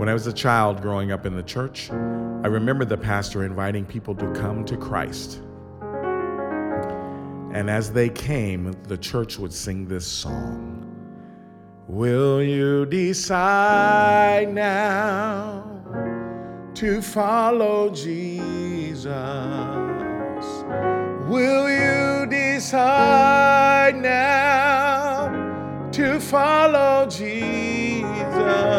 When I was a child growing up in the church, I remember the pastor inviting people to come to Christ. And as they came, the church would sing this song. Will you decide now to follow Jesus? Will you decide now to follow Jesus?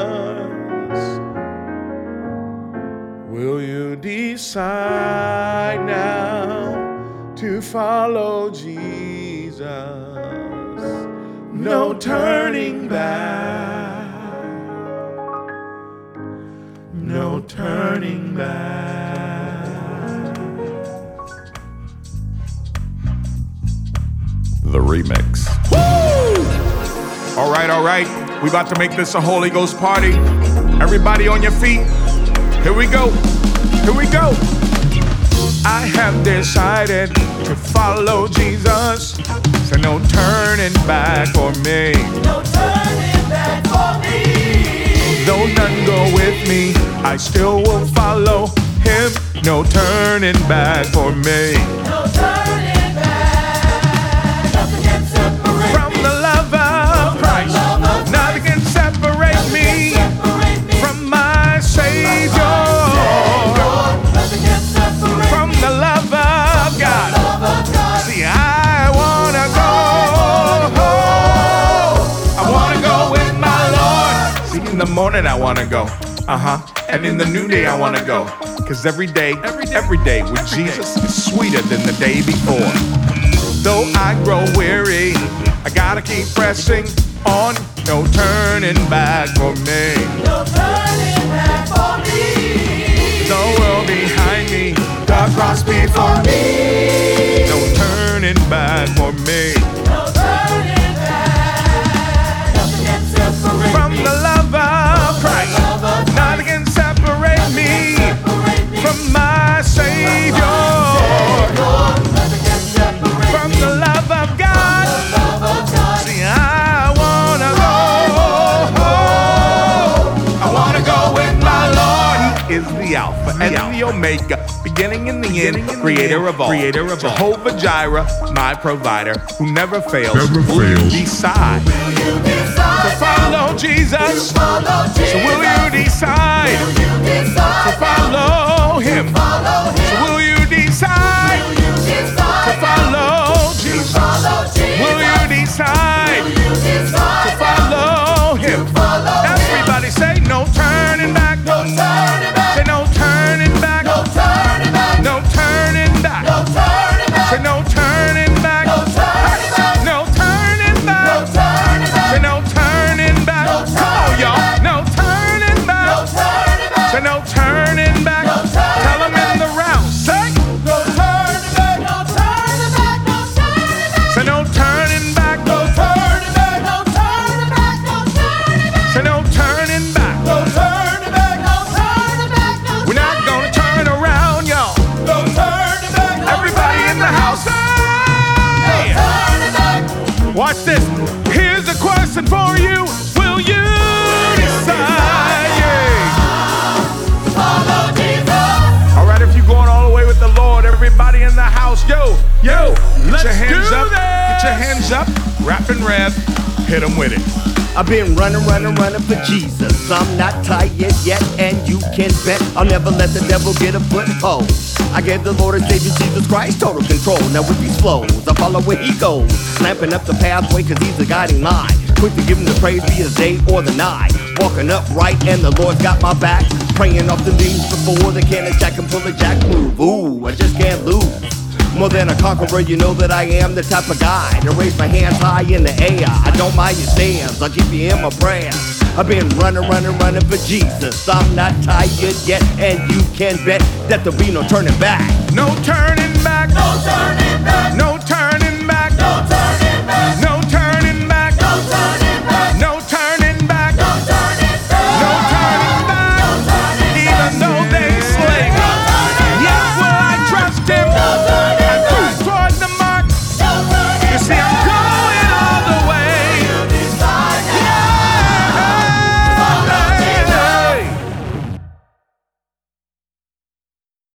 Will you decide now to follow Jesus? No turning back. No turning back. The remix. Woo! All right. We about to make this a Holy Ghost party. Everybody on your feet. Here we go. I have decided to follow Jesus. So no turning back for me. No turning back for me. Though none go with me, I still will follow him. No turning back for me. No turning back. Nothing can separate From me the love of Christ. Nothing can separate me from my Savior. Nothing can separate From the love of God. See, I wanna go. I wanna go with my Lord. See, in the morning I wanna go. And in the new day I wanna go. Cause every day with Jesus is sweeter than the day before. Though I grow weary, I gotta keep pressing on. No turning back for me. No turning back for me. The world behind me, the cross before me. No turning back for me. No turning back. Nothing can separate From me the love of Christ. Nothing can separate me from my Savior. Nothing can separate From the love of God. See, I wanna go with my Lord. He is the Alpha and the Omega, beginning and the end, creator of all. Jehovah Jireh, my provider, who never fails. Will you decide to follow Jesus? So will you decide to follow him? So will you decide to follow Jesus? Will you decide to follow him? Everybody say no turning back. Say no turning back. No turning back. Say no turning back. No turning back. Say no turning back. Come on, y'all. No turning back. Say no turning back. Tell them in the round. Say no turning back. Say no turning back. Say no turning back. We're not gonna turn around, y'all. Everybody in the house, hey! Watch this. Here's a question for you. Will you decide? All right, if you're going all the way with the Lord, everybody in the house, yo, get your hands up. Get your hands up. Rap and rev. Hit them with it. I've been running for Jesus. I'm not tired yet, and you can bet I'll never let the devil get a foothold. I gave the Lord and Savior Jesus Christ total control. Now with these flows, I follow where he goes, lamping up the pathway cause he's the guiding line. Quick to give him the praise, be it the day or the night. Walking upright and the Lord's got my back. Praying off the knees before they can attack and pull a jack move. Ooh, I just can't lose. More than a conqueror, you know that I am the type of guy to raise my hands high in the air. I don't mind your stands, I'll keep you in my prayer. I've been running for Jesus. I'm not tired yet, and you can bet that there'll be no turning back. No turning back. No turning back. No